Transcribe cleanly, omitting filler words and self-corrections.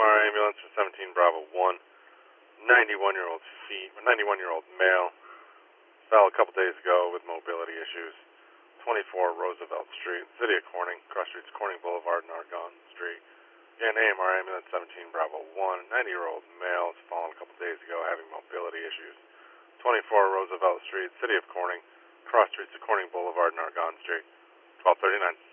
AMR ambulance for 17 Bravo 1. 91-year-old male. Fell a couple days ago with mobility issues. 24 Roosevelt Street, City of Corning. Cross streets Corning Boulevard and Argonne Street. Again, AMR ambulance 17 Bravo 1. 90-year-old male has fallen a couple days ago having mobility issues. 24 Roosevelt Street, City of Corning. Cross streets of Corning Boulevard and Argonne Street. 1239.